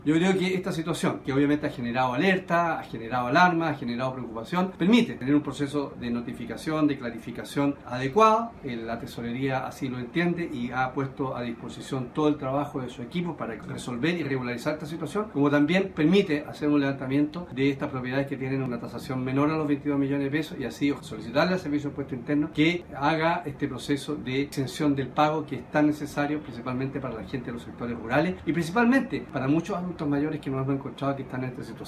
Yo creo que esta situación, que obviamente ha generado alerta, ha generado alarma, ha generado preocupación, permite tener un proceso de notificación, de clarificación adecuado. La tesorería así lo entiende y ha puesto a disposición todo el trabajo de su equipo para resolver y regularizar esta situación, como también permite hacer un levantamiento de estas propiedades que tienen una tasación menor a los 22 millones de pesos y así solicitarle al Servicio de Impuesto Interno que haga este proceso de exención del pago que es tan necesario principalmente para la gente de los sectores rurales y principalmente para muchos adultos mayores que nos hemos encontrado que están en esta situación.